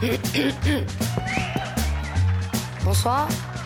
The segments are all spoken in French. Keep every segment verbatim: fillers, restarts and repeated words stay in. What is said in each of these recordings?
Bonsoir.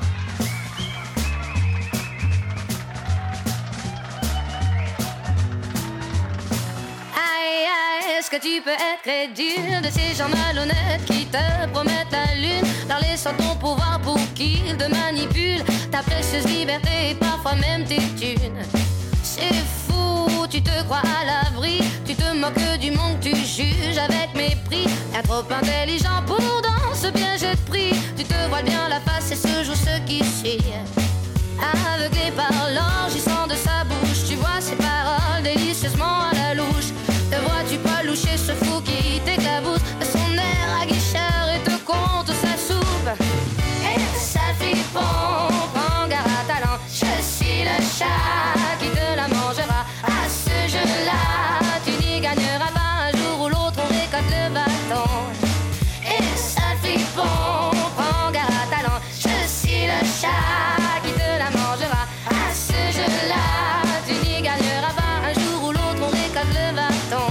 Aïe, aïe, est-ce que tu peux être crédule de ces gens malhonnêtes qui te promettent la lune, leur laissant ton pouvoir pour qu'ils te manipulent, ta précieuse liberté et parfois même tes thunes. C'est fou, tu te crois à l'abri, tu te moques du monde, tu juges avec mépris. T'es trop intelligent pour dans ce piège de prix. Tu te voiles bien la face et se joue ce qui suit. Aveuglé par l'enregistrement de sa bouche, tu vois ses paroles délicieusement à la louche. Te vois-tu pas loucher ce fou qui t'éclabousse de son air aguicheur et te compte sa soupe. Et ça flippant, prends garde à talent, je suis le chat qui te la mangera. À ce jeu-là, tu n'y gagneras pas, un jour ou l'autre on récolte le bâton. Et ça flippant, prends garde à talent, je suis le chat qui te la mangera. À ce jeu-là, tu n'y gagneras pas, un jour ou l'autre on récolte le bâton.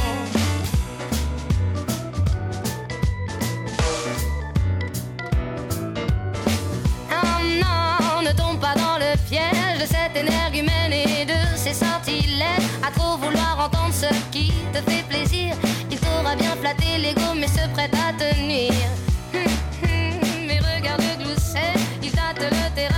Ne tombe pas dans le piège de cette énergumène et de ses sortilèges. À trop vouloir entendre ce qui te fait plaisir, il t'aura bien flatté l'ego mais se prête à te nuire. Mais regarde glousser, il tâte le terrain.